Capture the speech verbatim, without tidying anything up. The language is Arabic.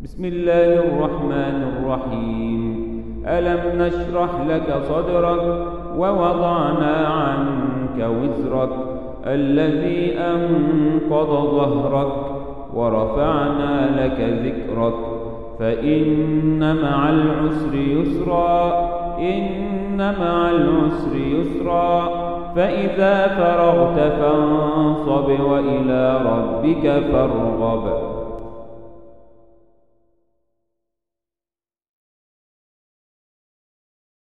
بسم الله الرحمن الرحيم. ألم نشرح لك صدرك ووضعنا عنك وزرك الذي أنقض ظهرك ورفعنا لك ذكرك فإن مع العسر يسرا إن مع العسر يسرا فإذا فرغت فانصب وإلى ربك فارغب.